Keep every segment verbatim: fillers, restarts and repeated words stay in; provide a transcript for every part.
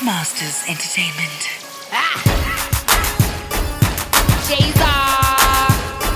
Masters Entertainment. Ah! Jay-Z,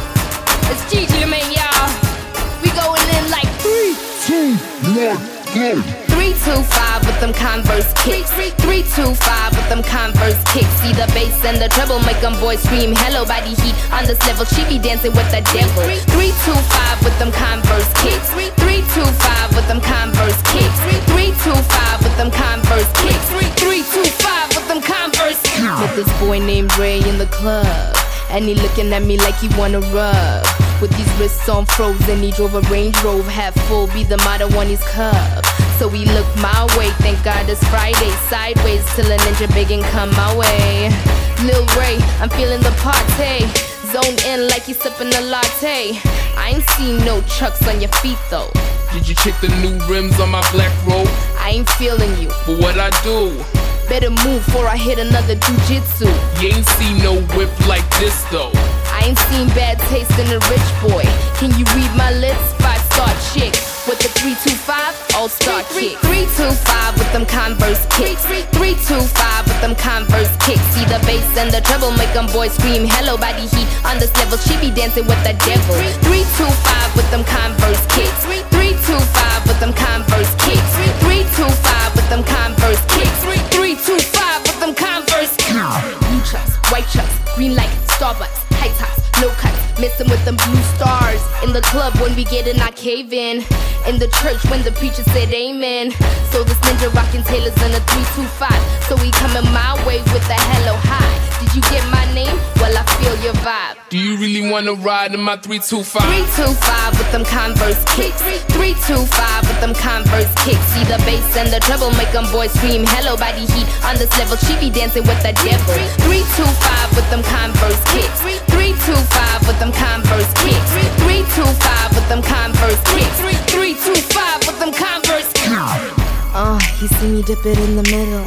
it's Gigi the man, y'all. We going in like three, two, one, go. Three, two, five with them Converse kicks. Three, two, five with them Converse kicks. See the bass and the treble make them boys scream. Hello, body heat on this level. She be dancing with the devil. Three, two, five with them Converse kicks. Three, two, five with them Converse kicks. Three, two, five with them Converse kicks. Three, two, five with them Converse kicks. Met this boy named Ray in the club, and he looking at me like he wanna rub. With these wrists on frozen, he drove a Range Rover, half full, be the motto on his cup. So he looked my way, thank God it's Friday. Sideways till a ninja big and come my way. Lil Ray, I'm feeling the party. Zone in like he's sipping a latte. I ain't seen no chucks on your feet though. Did you check the new rims on my black robe? I ain't feeling you, But what I do? better move before I hit another jujitsu. You ain't seen no whip like this though. I ain't seen bad taste in a rich boy. Can you read my lips? Five star chick with the three two five all star kick. Three two five with them Converse kicks. Three two five with them Converse kicks. See the bass and the treble make them boys scream. Hello, body heat on this level. She be dancing with the devil. Three two five with them Converse kicks. Three two five with them Converse kicks. Three two five with them Converse kicks. Three two five with them Converse kicks. Blue chucks, white chucks, green light, Starbucks. High tops, no cuts, missing with them blue stars. In the club when we get in, I cave in. In the church when the preacher said amen. So this ninja rockin' Taylor's in a three two five. So he coming my way with the hello hi. Did you get my name? Well, I feel your vibe. Do you really wanna ride in my three two five? Three two five with them Converse kicks. Three two five with them Converse kicks. See the bass and the treble make them boys scream. Hello, body heat on this level. She be dancing with the devil. Three two five with them Converse kicks. Three two five with them Converse kicks. Three two five with them Converse kicks. Three two five with them Converse kicks. Oh, he see me dip it in the middle.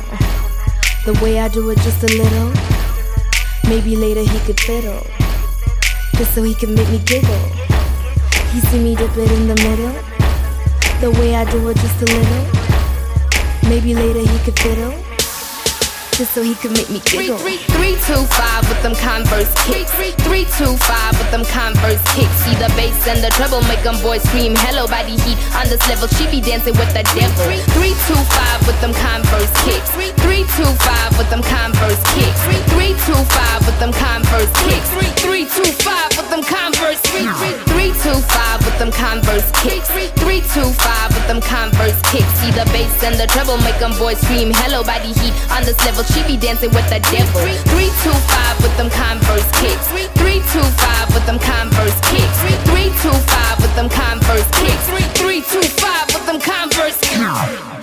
The way I do it just a little. Maybe later he could fiddle, just so he can make me giggle. He see me dip it in the middle. The way I do it just a little. Maybe later he could fiddle, just so he could make me giggle. Three, three, three, two, five with them Converse kicks. Three, two, five with them Converse kicks. See the bass and the treble make them boys scream. Hello, body heat on this level. She be dancing with the devil. Three, two, five with them Converse kicks. Three, two, five with them Converse kicks. Three, two, five with them Converse kicks. Three, two, five with them Converse kicks. Three, two, five with them Converse kicks. Three, two, five with them Converse kicks. See the bass and the treble make them boys scream. Hello, body heat on this level. She be dancing with the devil. Three, two, five with them Converse kicks. Three, two, five with them Converse kicks. Three, two, five with them Converse kicks. Three, two, five with them Converse kicks.